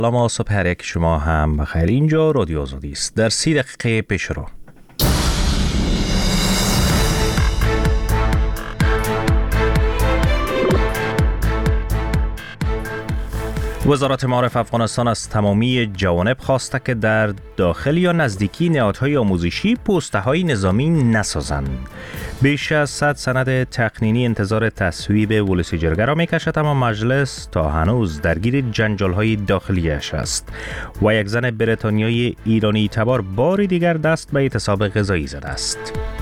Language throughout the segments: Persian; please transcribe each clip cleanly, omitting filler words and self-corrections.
سلام صبح هر یک شما هم بخیر. اینجا رادیو آزادی است. در 30 دقیقه پیش رو وزارت معارف افغانستان از تمامی جوانب خواسته که در داخل یا نزدیکی نهادهای آموزشی پوسته‌های نظامی نسازند. بیش از 100 سند تقنینی انتظار تصویب ولسی جرگه را می‌کشد، اما مجلس تا هنوز درگیر جنجال‌های داخلیش است و یک زن بریتانیایی ایرانی تبار بار دیگر دست به اعتصاب غذایی زده است.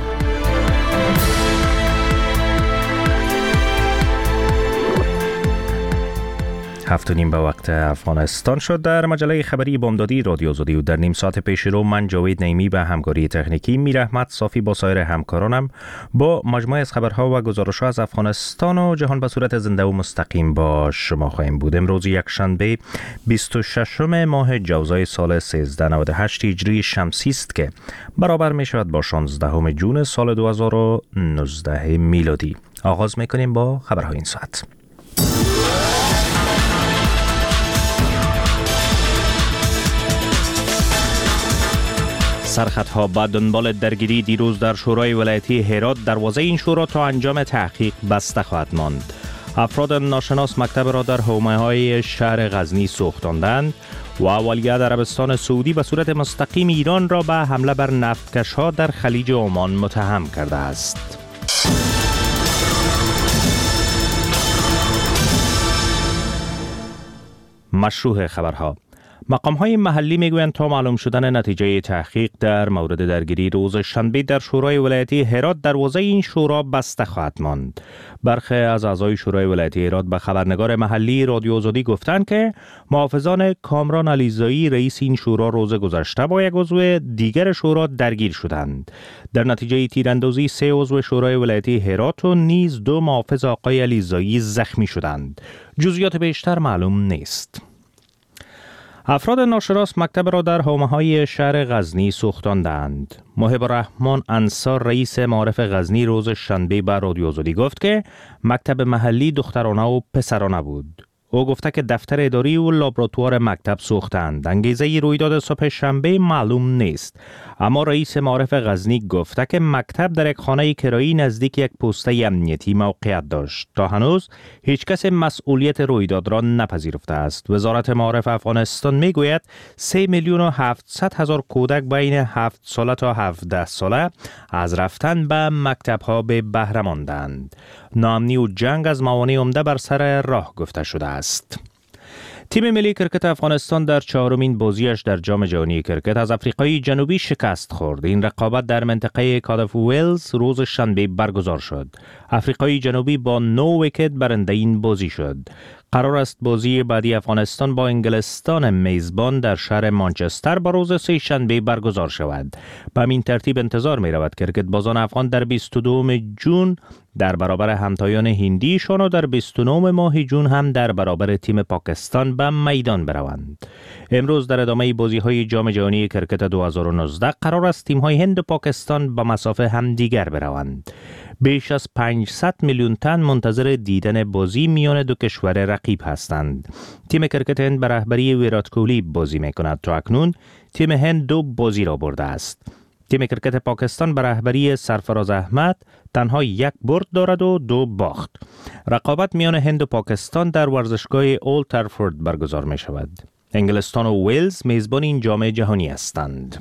7:30 به وقت افغانستان شد. در مجله خبری بامدادی رادیو آزادی و در نیم ساعت پیش رو من جاوید نعیمی به همکاری تکنیکی، میر احمد صافی با سایر همکارانم با مجموعه از خبرها و گزارش‌ها از افغانستان و جهان به صورت زنده و مستقیم با شما خواهیم بود. امروز یکشنبه 26 ماه جوزای سال 1398 هجری شمسی است که برابر می شود با 16 جون سال 2019 میلادی. آغاز می‌کنیم با خبرهای این ساعت. سرخطها با دنبال درگیری دیروز در شورای ولایتی هرات، دروازه این شورا تا انجام تحقیق بسته خواهد ماند. افراد ناشناس مکتب را در حومه‌های شهر غزنی سوختاندند و ولیعهد عربستان سعودی به صورت مستقیم ایران را به حمله بر نفتکش‌ها در خلیج عمان متهم کرده است. مشروع خبرها. مقام‌های محلی میگویند تا معلوم شدن نتیجه تحقیق در مورد درگیری روز شنبه در شورای ولایتی هرات، دروازه این شورا بسته خواهد ماند. برخی از اعضای شورای ولایتی هرات به خبرنگار محلی رادیو آزادی گفتند که محافظان کامران علیزایی رئیس این شورا روز گذشته با یک عضو دیگر شورا درگیر شدند. در نتیجه تیراندازی 3 عضو شورای ولایتی هرات و نیز 2 محافظ آقای علیزایی زخمی شدند. جزئیات بیشتر معلوم نیست. افراد ناشناس مکتب را در حومه‌های شهر غزنی سوختاندند. محب الرحمن انصار رئیس معارف غزنی روز شنبه به رادیو آزادی گفت که مکتب محلی دخترانه و پسرانه بود. او گفته که دفتر اداری و لابراتوار مکتب سوختند. انگیزه رویداد صبح شنبه معلوم نیست، اما رئیس معارف غزنی گفته که مکتب در یک خانه کرایی نزدیک یک پوسته امنیتی موقعیت داشت. تا هنوز هیچ کس مسئولیت رویداد را نپذیرفته است. وزارت معارف افغانستان میگوید 3,700,000 کودک بین 7 ساله تا 17 ساله از رفتن به مکتب ها به بهره ماندند. ناامنی و جنگ از موانع عمده بر سر راه گفته شده است. تیم ملی کرکت افغانستان در 4مین بازیش در جام جهانی کرکت از آفریقای جنوبی شکست خورد. این رقابت در منطقه کاردیف ولز روز شنبه برگزار شد. آفریقای جنوبی با 9 ویکت برنده این بازی شد. قرار است بازی بعدی افغانستان با انگلستان میزبان در شهر مانچستر با روز سه شنبه برگزار شود. به همین ترتیب انتظار می رود کرکت بازان افغان در 22 جون در برابر همتایان هندیشان و در 29 ماه جون هم در برابر تیم پاکستان به میدان بروند. امروز در ادامه بازی‌های جام جهانی کرکت 2019 قرار است تیم‌های هند و پاکستان به مسافه همدیگر بروند. بیش از 500 میلیون تن منتظر دیدن بازی میان دو کشور رقیب هستند. تیم کرکت هند به رهبری ویرات کوهلی بازی می‌کند. تا اکنون تیم هند 2 بازی را برده است. تیم کرکت پاکستان به رهبری سرفراز احمد تنها 1 برد دارد و 2 باخت. رقابت میان هند و پاکستان در ورزشگاه اولد ترافورد برگزار می شود. انگلستان و ویلز میزبان این جام جهانی هستند.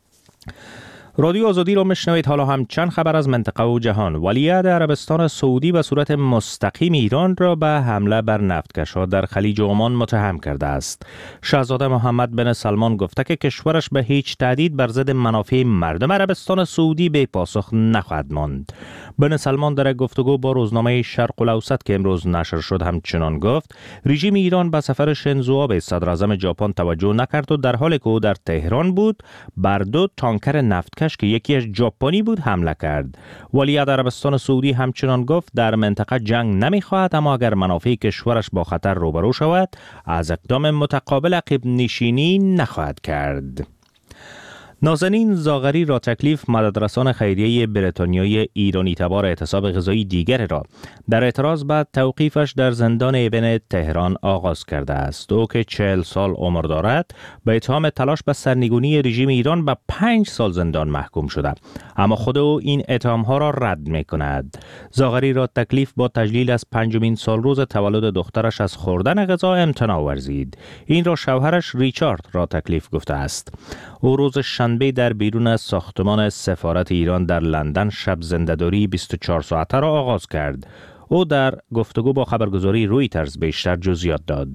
رادیو آزادی را میشنوید. حالا هم چند خبر از منطقه و جهان. ولیعهد عربستان سعودی به صورت مستقیم ایران را به حمله بر نفتکش‌ها در خلیج عمان متهم کرده است. شاهزاده محمد بن سلمان گفته که کشورش به هیچ تهدید بر ضد منافع مردم عربستان سعودی به پاسخ نخواهد ماند. بن سلمان در گفتگو با روزنامه شرق الاوسط که امروز نشر شد همچنان گفت رژیم ایران به سفر شینزو آبه صدر اعظم ژاپن توجه نکرد و در حالی که او در تهران بود بر 2 تانکر نفتکش که یکی از ژاپنی بود حمله کرد. ولیعهد عربستان سعودی همچنان گفت در منطقه جنگ نمیخواهد، اما اگر منافع کشورش با خطر روبرو شود از اقدام متقابل عقب نشینی نخواهد کرد. نازنین زاغری را تکلیف مددرسان خیریه بریتانیایی ایرانی تبار اعتصاب غذایی دیگر را در اعتراض به توقیفش در زندان ابن تهران آغاز کرده است. او که 40 سال عمر دارد به اتهام تلاش به سرنگونی رژیم ایران به 5 سال زندان محکوم شده، اما خود او این اتهام‌ها را رد می‌کند. زاغری را تکلیف با تجلیل از 5مین سالروز تولد دخترش از خوردن غذا امتناع ورزید. این را شوهرش ریچارد را تکلیف گفته است. او روز شنبه در بیرون از ساختمان سفارت ایران در لندن شب زنده‌داری 24 ساعته را آغاز کرد. او در گفتگو با خبرگزاری رویترز بیشتر جزئیات داد.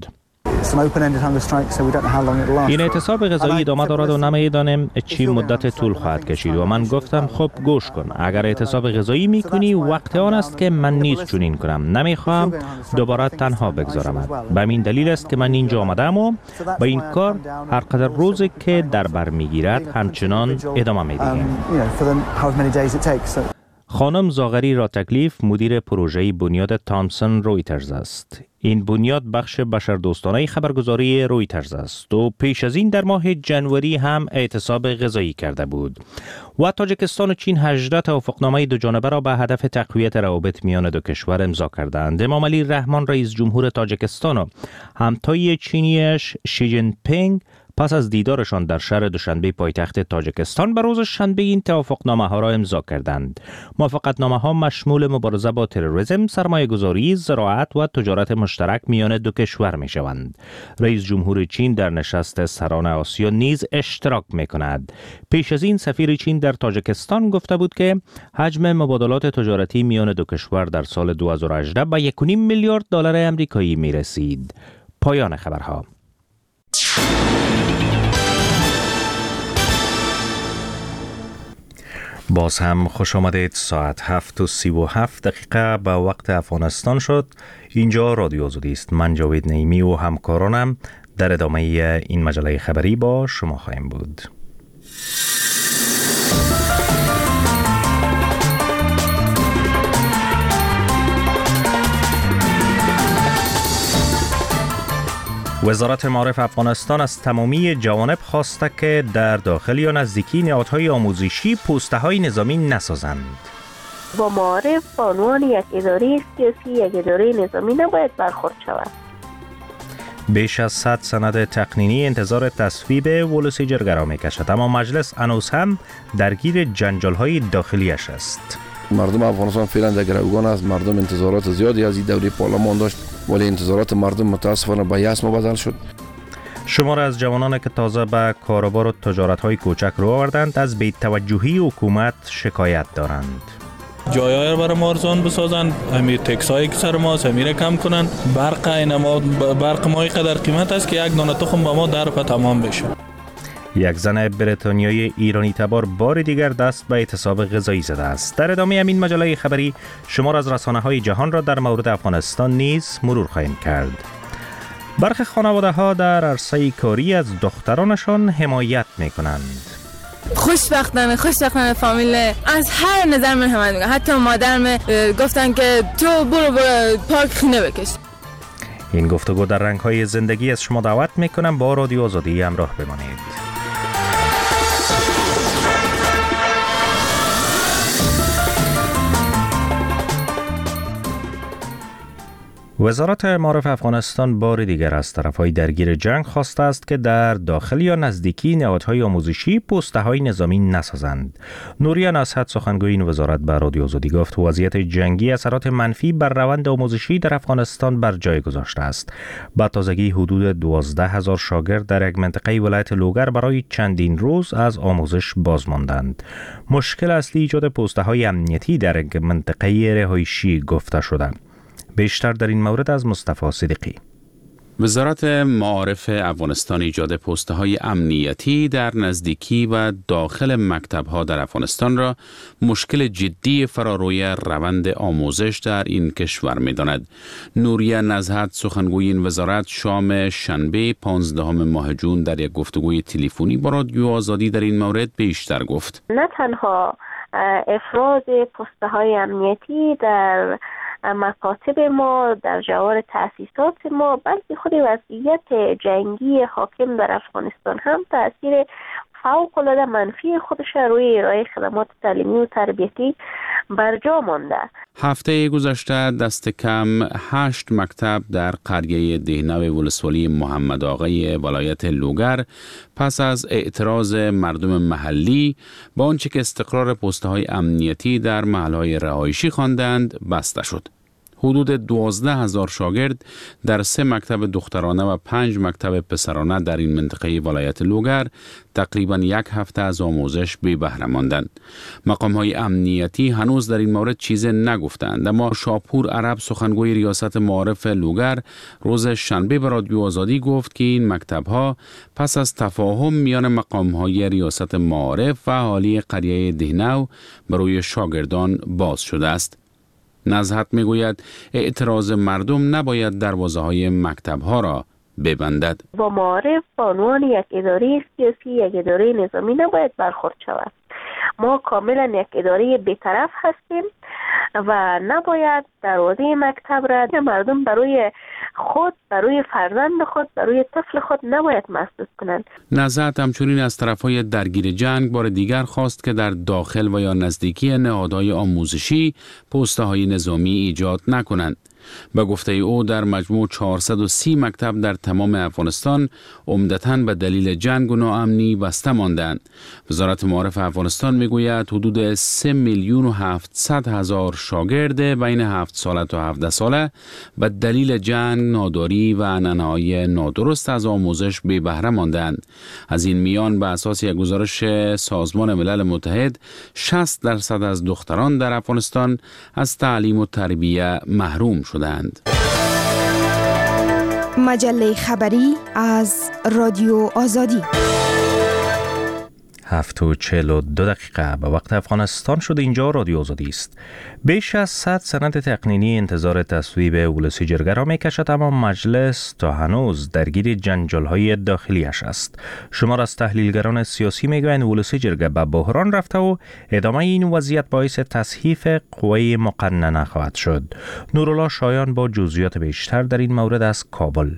این اعتصاب غذایی ادامه دارد و نمی‌دانیم چی مدت طول خواهد کشید و من گفتم خب گوش کن، اگر اعتصاب غذایی میکنی وقت آن است که من نیز چنین کنم. نمیخواهم دوباره تنها بگذارم. به این دلیل است که من اینجا آمدم و با این کار هر قدر روزی که در بر میگیرد همچنان ادامه میدهیم. خانم زاغری را تکلیف مدیر پروژه بنیاد تامسون رویترز است. این بنیاد بخش بشردوستانه خبرگزاری رویترز است و پیش از این در ماه جنوری هم اعتصاب غذایی کرده بود. و تاجیکستان و چین 18 توافقنامه دوجانبه را به هدف تقویت روابط میان دو کشور امضا کردند. امام علی رحمان رئیس جمهور تاجیکستان و همتای چینیش شی جین پینگ پس از دیدارشان در شهر دوشنبه پایتخت تاجیکستان به روز شنبه این توافقنامه ها را امضا کردند. موافقتنامه ها مشمول مبارزه با تروریسم، سرمایه‌گذاری، زراعت و تجارت مشترک میان دو کشور می شوند. رئیس جمهور چین در نشست سران آسیا نیز اشتراک می کند. پیش از این سفیر چین در تاجیکستان گفته بود که حجم مبادلات تجارتی میان دو کشور در سال 2018 به 1.5 میلیارد دلار آمریکایی می رسید. پایان خبرها. باز هم خوش آمدید. ساعت 7:37 به وقت افغانستان شد. اینجا رادیو آزادی است. من جاوید نعیمی و همکارانم در ادامه این مجله خبری با شما خواهیم بود. وزارت معارف افغانستان از تمامی جوانب خواسته که در داخل یا نزدیکی نهادهای آموزشی پوسته‌های نظامی نسازند. با معارف به عنوان یک اداره سیاسی، یک اداره نظامی نباید برخورد شود. بیش از 100 سند تقنینی انتظار تصویب ولسی جرگه می کشد، اما مجلس هنوز هم درگیر جنجال‌های داخلیش است. مردم افغانستان فعلا در گروگان است. مردم انتظارات زیادی از این دوره پارلمان داشت، ولی انتظارات مردم متاسفانه به یأس مبدل شد. شمار از جوانان که تازه به کاروبار و تجارت‌های کوچک رو آوردند از بی‌توجهی حکومت شکایت دارند. جای‌ها را برای ما ارزان بسازند، همین تکسایی که سر ما همین کم کنن. برق ما قدر قیمت است که یک دانه تخم به ما در پا تمام بشه. یک زن بریتانیایی ایرانی تبار بار دیگر دست به اعتصاب غذایی زده است. در ادامه این مجله خبری شمار از رسانه‌های جهان را در مورد افغانستان نیز مرور خواهیم کرد. برخی خانواده‌ها در عرصه کاری از دخترانشان حمایت می‌کنند. خوشبختانه فامیل از هر نظر من حمایت می‌کنه. حتی مادرم گفتن که تو برو پارک خونه بکش. این گفتگو در رنگ‌های زندگی از شما دعوت می‌کنم با رادیو آزادی همراه بمانید. وزارت معارف افغانستان بار دیگر از طرف‌های درگیر جنگ خواسته است که در داخل یا نزدیکی نهادهای آموزشی پوسته‌های نظامی نسازند. نوریه نصحت سخنگوی این وزارت به رادیو آزادی گفت وضعیت جنگی اثرات منفی بر روند آموزشی در افغانستان بر جای گذاشته است. با تازگی حدود 12,000 شاگرد در یک منطقه ولایت لوگر برای چندین روز از آموزش باز ماندند. مشکل اصلی ایجاد پوسته‌های امنیتی در یک منطقه رهایشی گفته شده. بیشتر در این مورد از مصطفی صدیقی. وزارت معارف افغانستان ایجاد پست‌های امنیتی در نزدیکی و داخل مکتب‌ها در افغانستان را مشکل جدی فراروی روند آموزش در این کشور می‌داند. نوریه نزهت سخنگوی این وزارت شام شنبه 15 ماه جون در یک گفتگوی تلفنی با رادیو آزادی در این مورد بیشتر گفت. نه تنها افراد پست‌های امنیتی در مکاتب ما، در جوار تأسیسات ما، بلکه خود وضعیت جنگی حاکم در افغانستان هم تأثیر فوق‌العاده منفی خودش روی ارائه خدمات تعلیمی و تربیتی برجا مانده. هفته گذشته دست کم 8 مکتب در قریه دهنو ولسوالی محمد آقای ولایت لوگر پس از اعتراض مردم محلی با آنچه که استقرار پست‌های امنیتی در محل‌های رهایشی خواندند بسته شد. حدود 12,000 شاگرد در 3 مکتب دخترانه و 5 مکتب پسرانه در این منطقه ولایت لوگر تقریباً 1 هفته از آموزش بی بهره ماندند. مقام‌های امنیتی هنوز در این مورد چیزی نگفتند، اما شاپور عرب سخنگوی ریاست معارف لوگر روز شنبه به رادیو آزادی گفت که این مکتب‌ها پس از تفاهم میان مقام‌های ریاست معارف و اهالی قریه دهنو برای شاگردان باز شده است. نزهت میگوید اعتراض مردم نباید دروازه‌های مکتب‌ها را ببندد. با معارف به عنوان یک اداره سیاسی، یک اداره نظامی نباید برخورد شود. ما کاملا یک اداره بی‌طرف هستیم و نباید دروازه مکتب را مردم برای خود، برای فرزند خود، برای طفل خود نباید مسدود کنند. نزهت همچنین از طرفهای درگیر جنگ بار دیگر خواست که در داخل و یا نزدیکی نهادهای آموزشی پست‌های نظامی ایجاد نکنند. به گفته او در مجموع 430 مکتب در تمام افغانستان عمدتاً به دلیل جنگ و ناامنی بسته ماندند. وزارت معارف افغانستان میگوید حدود 3,700,000 شاگرد بین 7 ساله تا 17 ساله به دلیل جنگ، ناداری و عنعنه‌های نادرست از آموزش بی بهره ماندند. از این میان به اساس یک گزارش سازمان ملل متحد 60% از دختران در افغانستان از تعلیم و تربیت محروم شدند. مجله خبری از رادیو آزادی. 7:42 به وقت افغانستان شد. اینجا رادیو آزادی است. بیش از 100 سند تقنینی انتظار تصویب ولسی جرگه را می‌کشد، اما مجلس تا هنوز درگیر جنجال‌های داخلیش است. شمار از تحلیلگران سیاسی میگویند ولسی جرگه به بحران رفته و ادامه این وضعیت باعث تصحیف قوه مقننه خواهد شد. نورالله شایان با جزئیات بیشتر در این مورد از کابل.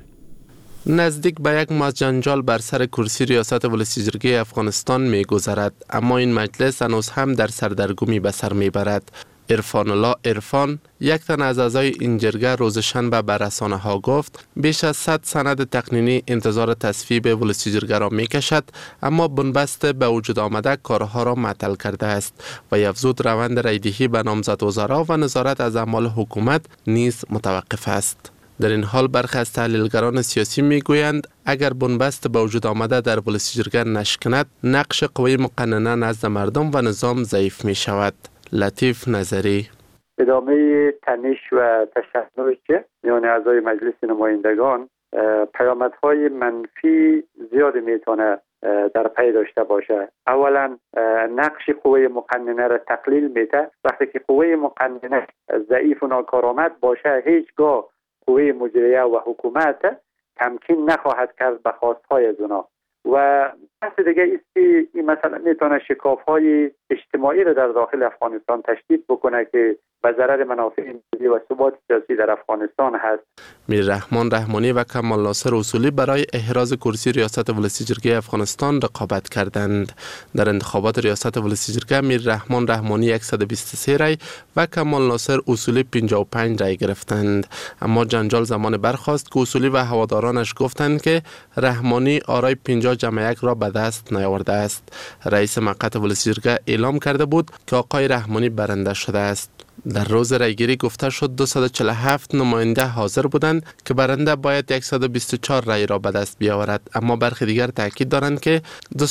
نزدیک به یک ماه جنجال بر سر کرسی ریاست ولسی جرگه افغانستان می گذرد، اما این مجلس هنوز هم در سردرگمی به سر می برد. عرفان الله عرفان، یک تن از اعضای این جرگه، روز شنبه به رسانه ها گفت بیش از 100 سند تقنینی انتظار تصویب ولسی جرگه را می کشد، اما بنبست به وجود آمده کارها را معطل کرده است و افزود روند رایدهی به نامزد وزرا و نظارت از اعمال حکومت نیز متوقف است. در این حال برخی از تحلیلگران سیاسی میگویند اگر بنبست به وجود آمده در ولسی جرگه نشکند، نقش قوه مقننه نزد مردم و نظام ضعیف می شود. لطیف نظری: ادامه تنش و تشنج میان اعضای مجلس نمایندگان پیامدهای منفی زیاد میتونه در پی داشته باشه. اولا نقش قوه مقننه را تقلیل میده. وقتی که قوه مقننه ضعیف و ناکارآمد باشه، هیچگاه قوه مجریه و حکومت تمکین نخواهد کرد به خواستهای از اونا. و بحث دیگه است که این مثلا میتونه شکاف‌های اجتماعی را در داخل افغانستان تشدید بکنه که به ضرر منافع ملی و ثبات سیاسی در افغانستان هست. میر رحمان رحمانی و کمال ناصر اصولی برای احراز کرسی ریاست ولسی جرگه افغانستان رقابت کردند. در انتخابات ریاست ولسی جرگه میر رحمان رحمانی 123 رای و کمال ناصر اصولی 55 رای گرفتند، اما جنجال زمان برخاست که اصولی و هوادارانش گفتند که رحمانی آرای 50 جمع 1 را به دست نیاورده است. رئیس مقعد ولسی جرگه اعلام کرده بود که آقای رحمانی برنده شده است. در روز رایگیری گفته شد 247 نماینده حاضر بودند که برنده باید 124 رای را به دست بیاورد، اما برخی دیگر تاکید دارند که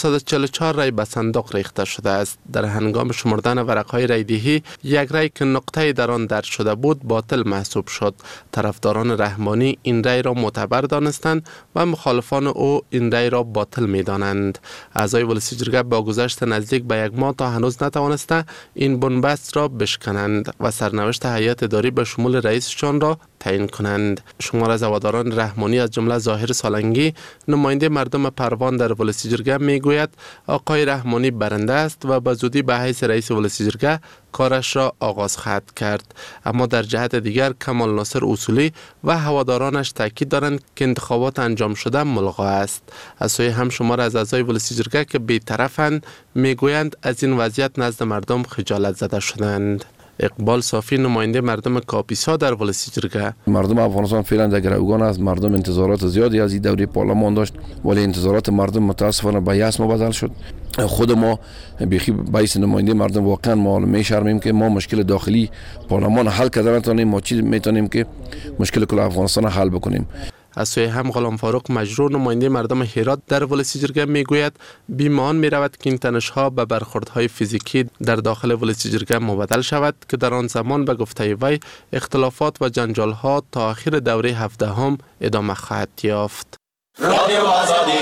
244 رای به صندوق ریخته شده است. در هنگام شمردن ورقهای رایدهی یک رای که نقطه در آن درج شده بود باطل محسوب شد. طرفداران رحمانی این رای را معتبر دانستند و مخالفان او این رای را باطل می‌دانند. اعضای ولسی جرگه با گذشت نزدیک به یک ماه تا هنوز نتوانسته این بنبست را بشکنند. کنند و سرنوشت هیئت اداری به شمول رئیسشان را تعیین کنند. شمار از هواداران رحمانی از جمله ظاهر سالنگی نماینده مردم پروان در ولسی جرگه میگوید آقای رحمانی برنده است و به زودی به حیث رئیس ولسی جرگه کارش را آغاز خواهد کرد. اما در جهت دیگر کمال ناصر اصولی و هوادارانش تاکید دارند که انتخابات انجام شده ملغا است. از سوی هم شمار از اعضای ولسی جرگه که بی‌طرفند میگویند از این وضعیت نزد مردم خجالت زده شدند. اقبال صافی نماینده مردم کاپیسا در ولسی جرگه: مردم افغانستان فعلا در گروگان است. مردم انتظارات زیادی از این دوره پارلمان داشت ولی انتظارات مردم متاسفانه به یأس بدل شد. خود ما بیخی باعث نماینده مردم واقعا ما میشرمیم که ما مشکل داخلی پارلمان حل کردن نتونیم. ما چی میتونیم که مشکل کل افغانستان حل بکنیم. از سوی هم غلام فاروق مجروح نماینده مردم هرات در ولسی جرگه میگوید بیمان میرود که این تنش‌ها به برخوردهای فیزیکی در داخل ولسی جرگه مبدل شود که در آن زمان به گفته وی اختلافات و جنجال‌ها تا آخر دوره 17 ادامه خواهد یافت. رادیو آزادی.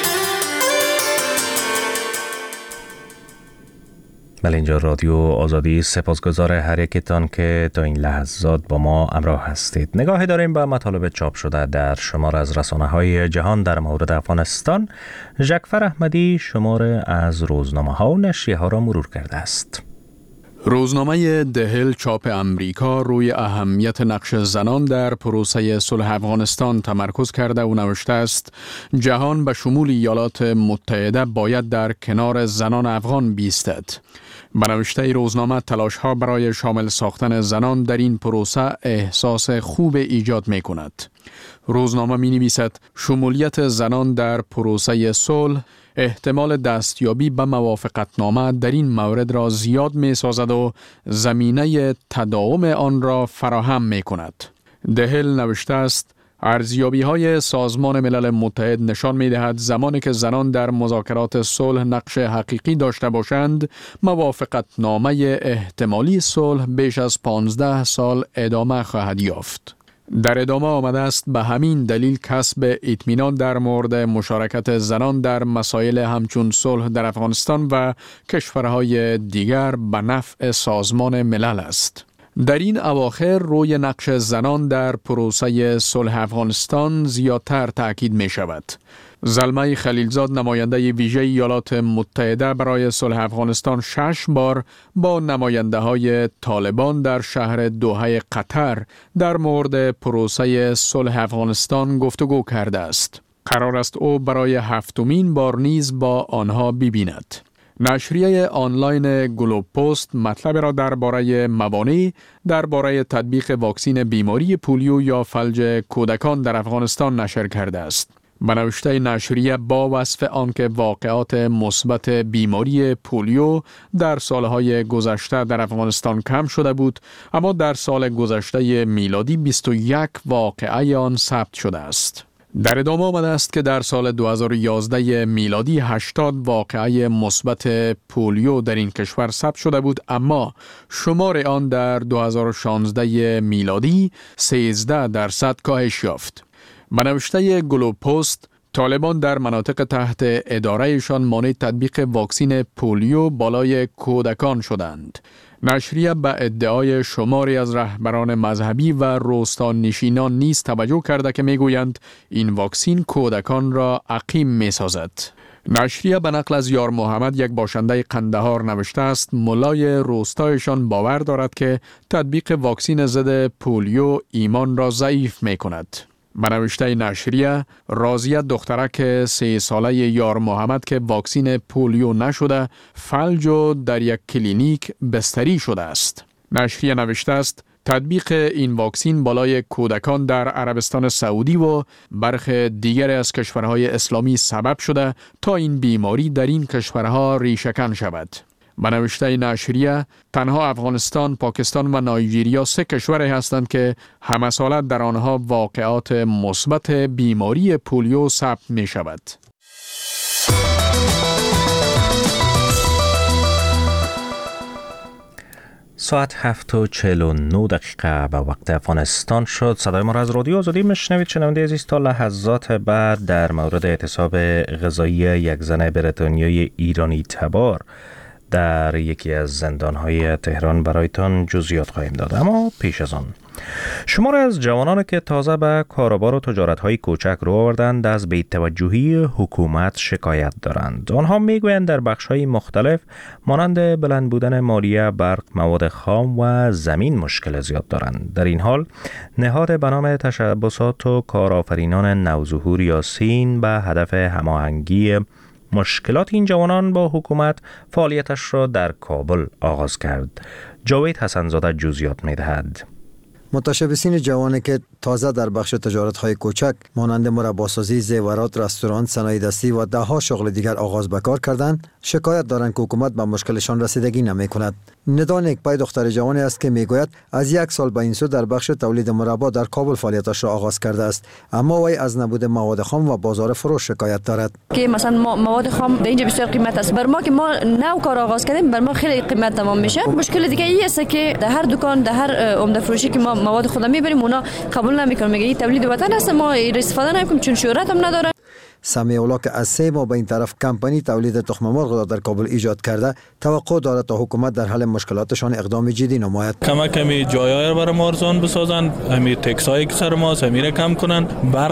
بله، اینجا رادیو آزادی. سپاسگزار هر یکتان که تا این لحظات با ما همراه هستید. نگاهی داریم به مطالب چاپ شده در شمار از رسانه‌های جهان در مورد افغانستان. ژکفر احمدی شمار از روزنامه‌ها و نشریه‌ها را مرور کرده است. روزنامه دهل چاپ امریکا روی اهمیت نقش زنان در پروسه صلح افغانستان تمرکز کرده و نوشته است جهان به شمول ایالات متحده باید در کنار زنان افغان بیستد. به نوشته روزنامه تلاش‌ها برای شامل ساختن زنان در این پروسه احساس خوب ایجاد می کند. روزنامه می نویسد شمولیت زنان در پروسه صلح احتمال دستیابی به موافقتنامه در این مورد را زیاد می سازد و زمینه تداوم آن را فراهم می کند. دهل نوشته است ارزیابی‌های سازمان ملل متحد نشان می‌دهد زمانی که زنان در مذاکرات صلح نقش حقیقی داشته باشند، موافقتنامه احتمالی صلح بیش از 15 سال ادامه خواهد یافت. در ادامه آمده است به همین دلیل کسب اطمینان در مورد مشارکت زنان در مسائل همچون صلح در افغانستان و کشورهای دیگر به نفع سازمان ملل است. در این اواخر روی نقش زنان در پروسه صلح افغانستان زیادتر تأکید می شود. زلمه خلیلزاد نماینده ویژه ایالات متحده برای صلح افغانستان 6 بار با نماینده های طالبان در شهر دوحه قطر در مورد پروسه صلح افغانستان گفتگو کرده است. قرار است او برای 7مین بار نیز با آنها ببیند. نشریه آنلاین گلوب پست مطلب را درباره موانع درباره تطبیق واکسن بیماری پولیو یا فلج کودکان در افغانستان نشر کرده است. به نوشته نشریه با وصف آنکه واقعات مثبت بیماری پولیو در سالهای گذشته در افغانستان کم شده بود، اما در سال گذشته میلادی 21 واقعه آن ثبت شده است. در ادامه آمده است که در سال 2011 میلادی 80 واقعه مثبت پولیو در این کشور ثبت شده بود، اما شمار آن در 2016 میلادی 13% کاهش یافت. به نوشته گلوب پست، طالبان در مناطق تحت ادارهشان مانع تطبیق واکسن پولیو بالای کودکان شدند. نشریه به ادعای شماری از رهبران مذهبی و روستانشینان نیز توجه کرده که میگویند این واکسن کودکان را عقیم میسازد. نشریه به نقل از یار محمد یک باشنده قندهار نوشته است ملای روستایشان باور دارد که تطبیق واکسن ضد پولیو ایمان را ضعیف می کند. به نوشته نشریه، راضیه دخترک 3 ساله یار محمد که واکسن پولیو نشده فلج و در یک کلینیک بستری شده است. نشریه نوشته است تطبیق این واکسن بالای کودکان در عربستان سعودی و برخی دیگر از کشورهای اسلامی سبب شده تا این بیماری در این کشورها ریشه‌کن شود. به نوشته نشریه، تنها افغانستان، پاکستان و نایجریا 3 کشوری هستند که همه ساله در آنها واقعات مثبت بیماری پولیو ثبت می شود. ساعت 7:49 به وقت افغانستان شد. صدای ما را از رادیو آزادی میشنوید. شنونده عزیز، تا لحظات بعد در مورد اعتصاب غذایی یک زن بریتانیایی ایرانی تبار در یکی از زندانهای تهران برایتان جزئیات خواهیم داد. اما پیش از آن شماری از جوانان که تازه به کاروبار و تجارت‌های کوچک رو آوردند از بی‌توجهی حکومت شکایت دارند. آنها میگویند در بخش‌های مختلف مانند بلند بودن مالیه، برق، مواد خام و زمین مشکل زیاد دارند. در این حال نهاد به نام تشبسات و کارآفرینان نوظهور یا سین به هدف هماهنگی مشکلات این جوانان با حکومت فعالیتش را در کابل آغاز کرد. جاوید حسن‌زاده جزئیات می‌دهد. متشبسین جوانی که تازه در بخش تجارت‌های کوچک مانند مرباسازی، زیورات، رستوران، صنایع دستی و ده‌ها شغل دیگر آغاز به کار کردند، شکایت دارند که حکومت به مشکلشان رسیدگی نمی‌کند. ندا نیکپای دختر جوانی است که میگوید از 1 سال به این سو در بخش تولید مربا در کابل فعالیتش را آغاز کرده است، اما وی از نبود مواد خام و بازار فروش شکایت دارد. که مثلا مواد خام در اینجا بسیار قیمت است. بر ما که ما نو کار آغاز کردیم، بر ما خیلی قیمت تمام میشه. مشکل دیگه این است که در هر دکان، در هر عمده فروشی که ما مواد خود میبریم، اونا قبول نمیکنن، میگه این تولید وطن است، ما استفاده نمیکنیم چون شهرت هم نداره. سمیع الله که از 3 ماه به این طرف کمپانی تولید تخم مرغ را در کابل ایجاد کرده، توقع دارد تا حکومت در حل مشکلاتشان اقدام جدی نماید. کمی جایای را برای ما ارزان بسازن، همین تکسایی که سر ما همین کم کنن.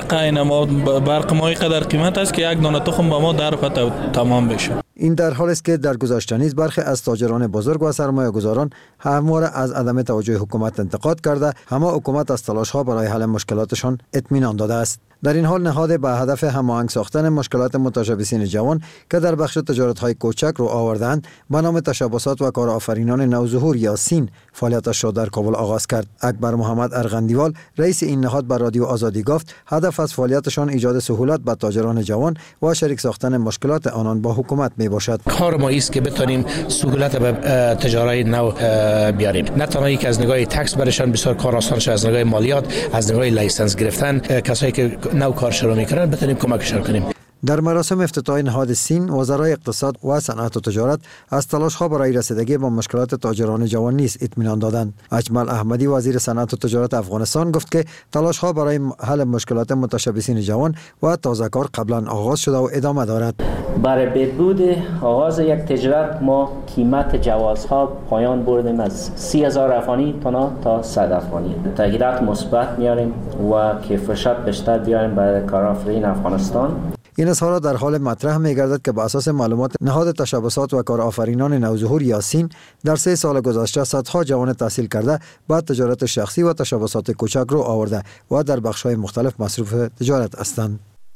برق ما قدر قیمت است که یک دانه تخم با ما در تمام بشه. این در حالی است که در گذشته نیز برخی از تاجران بزرگ و سرمایه‌گذاران همواره از عدم توجه حکومت انتقاد کرده، اما حکومت از تلاش‌ها برای حل مشکلاتشان اطمینان داده است. در این حال نهاد به هدف هماهنگ ساختن مشکلات متشبسین جوان که در بخش تجارت‌های کوچک رو آوردند به نام تشبسات و کارآفرینان نوظهور یا سین فعالیتش را در کابل آغاز کرد. اکبر محمد ارغندیوال رئیس این نهاد به رادیو آزادی گفت هدف از فعالیتشان ایجاد سهولت به تاجران جوان و شریک ساختن مشکلات آنان با حکومت می باشد. کار ما است که بتونیم سهولت به تجارت نو بیاریم، نه تنها یک از نگاه تکس برشان بسیار کار آسان شه، از نگاه مالیات، از نگاه لایسنس گرفتن، کسایی که نو کار شروع میکنن بتونیم کمکشان کنیم. در مراسم افتتاح نهاد سین، وزرای اقتصاد و صنعت و تجارت از تلاش‌ها برای رسیدگی با مشکلات تاجران جوان نیز اطمینان دادند. اجمل احمدی وزیر صنعت و تجارت افغانستان گفت که تلاش‌ها برای حل مشکلات متشبسین جوان و تازه‌کار قبلا آغاز شده و ادامه دارد. برای بهبود آغاز یک تجارت ما قیمت جوازها پایان بردیم از 30,000 افغانی تا 100 افغانی. تغییرات مثبت میاریم و کیفیت بیشتر بیاریم برای کارآفرین افغانستان. این اظهارات در حال مطرح می‌گردد که بر اساس معلومات نهاد تشبسات و کارآفرینان نوظهور یا سین در 3 سال گذشته صدها جوان تحصیل کرده بعد تجارت شخصی و تشبسات کوچک رو آورده و در بخش‌های مختلف مصروف تجارت هستند.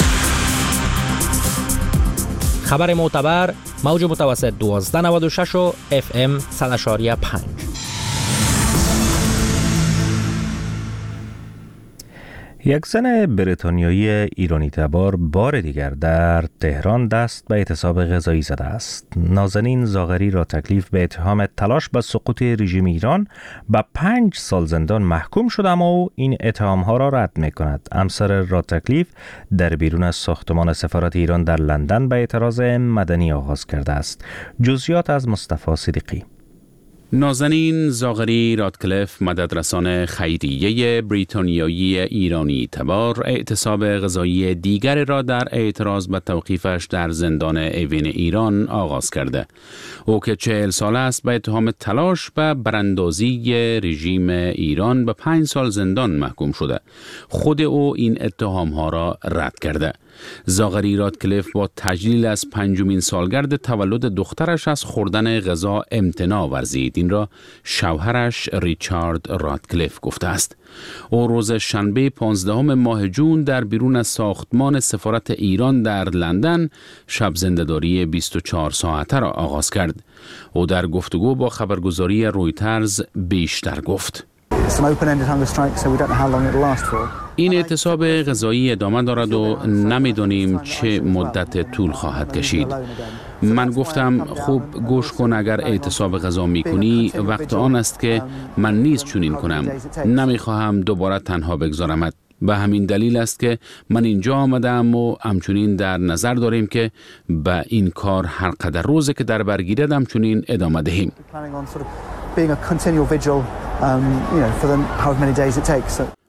خبر معتبر موج متوسط 1296 و FM 100.5. یک زن بریتانیایی ایرانی تبار بار دیگر در تهران دست به اعتصاب غذایی زده است. نازنین زاغری را تکلیف به اتهام تلاش به سقوط رژیم ایران به 5 سال زندان محکوم شد، اما او این اتهام‌ها را رد می‌کند. همسر را تکلیف در بیرون از ساختمان سفارت ایران در لندن به اعتراض مدنی آغاز کرده است. جزئیات از مصطفی صدیقی. نازنین زاغری رادکلف، مددرسان خیریه بریتانیایی ایرانی تبار، اعتصاب غذایی دیگر را در اعتراض به توقیفش در زندان اوین ایران آغاز کرده. او که 40 ساله است به اتهام تلاش به براندازی رژیم ایران به 5 سال زندان محکوم شده. خود او این اتهام‌ها را رد کرده. زاغری رادکلف با تجلیل از 5مین سالگرد تولد دخترش از خوردن غذا امتناع ورزید. این را شوهرش ریچارد رادکلف گفته است. او روز شنبه 15 ماه جون در بیرون از ساختمان سفارت ایران در لندن شب زنده‌داری 24 ساعته را آغاز کرد. او در گفتگو با خبرگزاری رویترز بیشتر گفت. این اعتصاب غذایی ادامه دارد و نمیدانیم چه مدت طول خواهد کشید. من گفتم خوب گوش کن، اگر اعتصاب غذا میکنی وقت آن است که من نیز چنین کنم. نمیخواهم دوباره تنها بگذارمت. به همین دلیل است که من اینجا آمدم و همچنین در نظر داریم که به این کار هر قدر روزی که در برگیرد همچنین ادامه دهیم.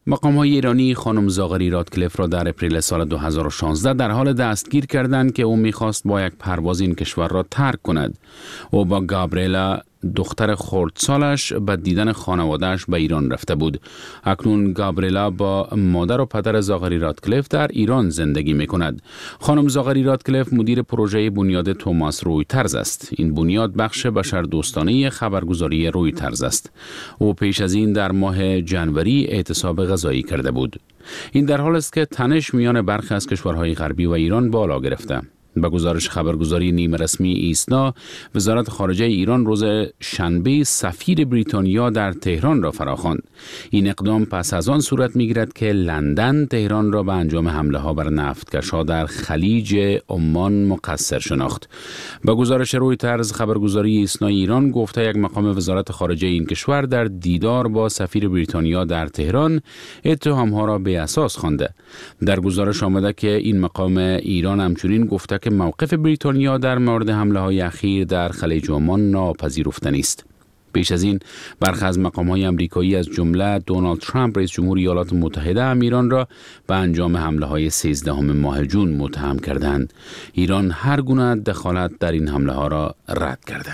مقام‌های ایرانی خانم زاغری رادکلیف را در اپریل سال 2016 در حال دستگیر کردند که او می‌خواست با یک پرواز این کشور را ترک کند. او با گابریلا دختر خردسالش به دیدن خانوادهش به ایران رفته بود. اکنون گابریلا با مادر و پدر زاغری رادکلیف در ایران زندگی می کند. خانم زاغری رادکلیف مدیر پروژه بنیاد توماس رویترز است. این بنیاد بخش بشردوستانه خبرگزاری رویترز است. او پیش از این در ماه جنوری اعتصاب غذایی کرده بود. این در حال است که تنش میان برخی از کشورهای غربی و ایران بالا گرفته. به گزارش خبرگزاری نیمه رسمی ایسنا، وزارت خارجه ایران روز شنبه سفیر بریتانیا در تهران را فراخواند. این اقدام پس از آن صورت می‌گیرد که لندن تهران را به انجام حمله ها بر نفتکش‌ها در خلیج عمان مقصر شناخت. به گزارش رویترز، خبرگزاری ایسنا ایران گفته یک مقام وزارت خارجه این کشور در دیدار با سفیر بریتانیا در تهران اتهام‌ها را به اساس خوانده. در گزارش آمده که این مقام ایران همچنین گفته که موقف بریتانیا در مورد حمله‌های اخیر در خلیج عمان ناپذیرفتنی است. پیش از این برخی از مقام‌های آمریکایی از جمله دونالد ترامپ رئیس جمهور ایالات متحده هم ایران را به انجام حمله‌های 13 ماه جون متهم کردند. ایران هر گونه دخالت در این حمله‌ها را رد کرده.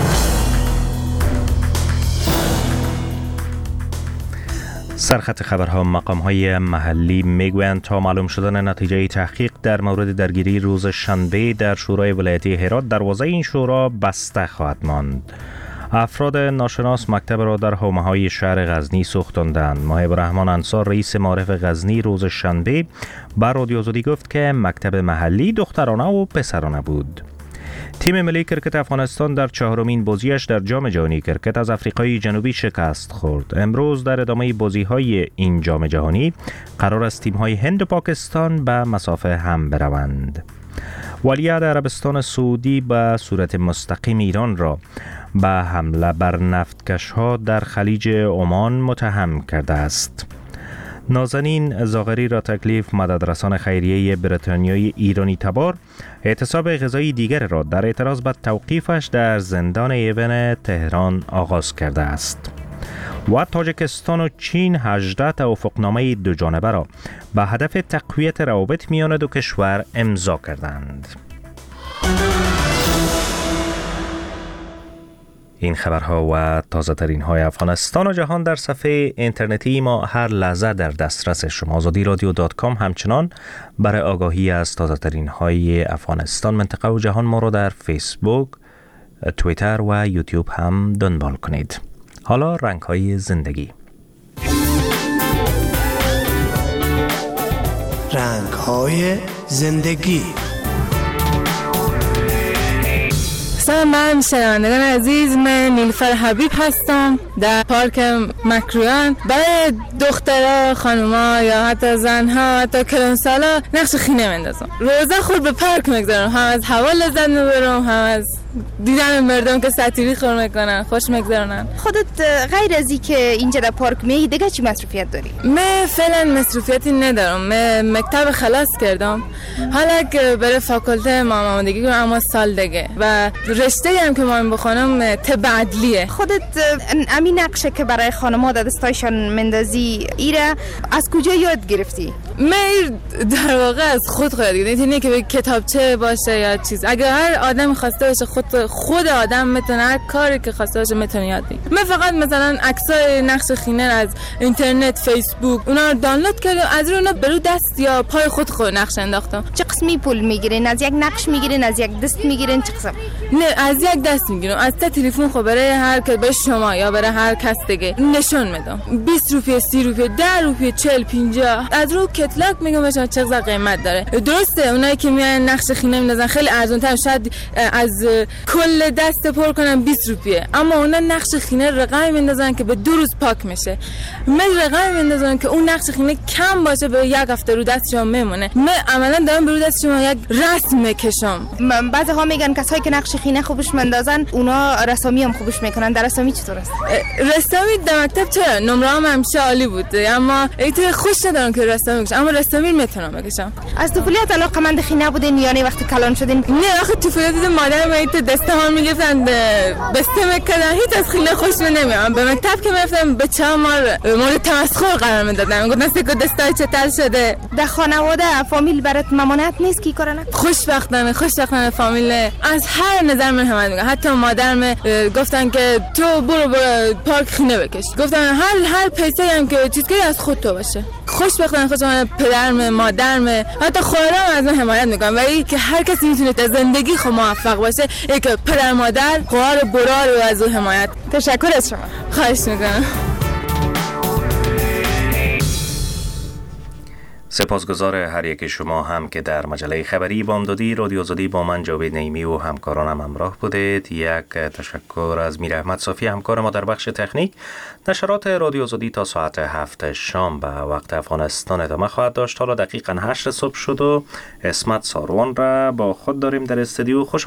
سرخط خبرها. مقام‌های محلی میگویند تا معلوم شدن نتیجه تحقیق در مورد درگیری روز شنبه در شورای ولایتی هرات، دروازه این شورا بسته خواهد ماند. افراد ناشناس مکتب را در حومه‌های شهر غزنی سوختاندند. ماهب رحمان انصار رئیس معارف غزنی روز شنبه بر رادیو آزادی گفت که مکتب محلی دخترانه و پسرانه بود. تیم ملی کرکت افغانستان در چهارمین بازیش در جام جهانی کرکت از آفریقای جنوبی شکست خورد. امروز در ادامه بازی‌های این جام جهانی قرار است تیم‌های هند و پاکستان به مسافه هم بروند. ولیعهد عربستان سعودی به صورت مستقیم ایران را به حمله بر نفتکش‌ها در خلیج عمان متهم کرده است. نازنین زاغری رادکلیف، مددرسان خیریه بریتانیایی ایرانی تبار، اعتصاب غذایی دیگر را در اعتراض به توقیفش در زندان ایون تهران آغاز کرده است. و تاجیکستان و چین 18 توافقنامه دو جانبه را به هدف تقویت روابط میان دو کشور امضا کردند. این خبرها و تازه ترین های افغانستان و جهان در صفحه اینترنتی ما هر لحظه در دسترس شما. azadiradio.com. همچنان برای آگاهی از تازه ترین های افغانستان، منطقه و جهان ما را در فیسبوک، توییتر و یوتیوب هم دنبال کنید. حالا رنگ های زندگی. رنگ های زندگی. سلام، من شنوندگان عزیز، من نیلوفر حبیب هستم. در پارک مکرویان برای دخترها، خانوما یا حتی زنها، حتی کلانسالا نقش خینه مندازم. روزا خود به پارک میگذارم، هم از هوا لذت میبرم، هم از دیدن مردم که ساتیری خور میکنن خوش میگذرونن. خودت غیر از این که اینجا در پارک میای دیگه چی مصروفیت داری؟ من فعلا مصروفیتی ندارم. من مکتب خلاص کردم، حالا که برای فاکولته مامادگی کنم، اما سال دیگه و رشته هم که من بخونم طب عدلیه. خودت امین نقشه که برای خانم‌ها در دستایشان مندازی ایره از کجا یاد گرفتی؟ من در واقع از خود گرفتم، نه که به کتابچه باشه یا چیز. اگر هر آدم خواسته باشه خود آدم میتونه هر کاری که خواسته باشه میتونه یاد بگیره. من فقط مثلا عکسای نقش خینه از اینترنت، فیسبوک اونا رو دانلود کردم، از اونا برو دست یا پای خود نقش انداختم. چه قسمی پول میگیرین؟ از یک نقش میگیرین، از یک دست میگیرین، چه قسم؟ نه، از یک دست میگیرم، از تلفن خود برای هر که به شما یا برای هر کس دیگه نشون میدم. 20 روپیه، 30 روپیه، 10 روپیه، 40، 50. از رو کتلاک میگم بهشون چقدر قیمت داره. درسته اونایی که میان نقش خینه میندازن خیلی ارزان تر، شاید از کل دست پر کنن 20 روپیه، اما اونا نقش خینه رقم میندازن که به 2 روز پاک میشه. من رقم میندازم که اون نقش خینه کم باشه به یک هفته رو دست شما میمونه. من عملا دارم رو دست شما یک رسم میکشم. بعضی ها میگن کسایی که نقش خینه خوبش مندازن اونا رسامی هم خوبش میکنن. در رسامی چطور است؟ رسامی در مکتب چرا نمره هم همیشه عالی بود، اما ایت خوش ندارم که رسامی کشم. بکشم، اما رستامین میتونم بکشم. از طفولیت علاقه‌مند خی نبودین یعنی وقتی کلان شدین؟ نه آخه طفولیت مادر من تو دسته‌ها میگفتن بسته میکردن، هیچ از خیلی خوش نمیام. به مکتب که میرفتم به چه مورد تمسخر قرار میدادن، گفتن سکو دستای چتر شده. در خانواده فامیل برات ممانعت نیست کی کار نکنه؟ خوشبختانه فامیل از هر نظر من حمایت میکنه. حتی مادرم گفتن که تو برو پارک خینه بکش، گفتن هر پیسه هم که چیزی از خود تو باشه. خوشبختانه پدرم، مادرم، حتی خواهرام از من حمایت میکنن. ولی که هر کسی میتونه در زندگی خود موفق باشه، ای که پدر مادر خواهر برار و از او حمایت. تشکر از شما. خواهش میکنم. سپاسگزار هر یک شما هم که در مجله خبری بامدادی رادیو آزادی با من جاوید نعیمی و همکارانم همراه بودید. یک تشکر از میر احمد صافی همکار ما در بخش تکنیک. نشرات رادیو آزادی تا ساعت 7 شام به وقت افغانستان ادامه خواهد داشت. حالا دقیقاً 8 صبح شد و اسمت ساروان را با خود داریم در استودیو. خوش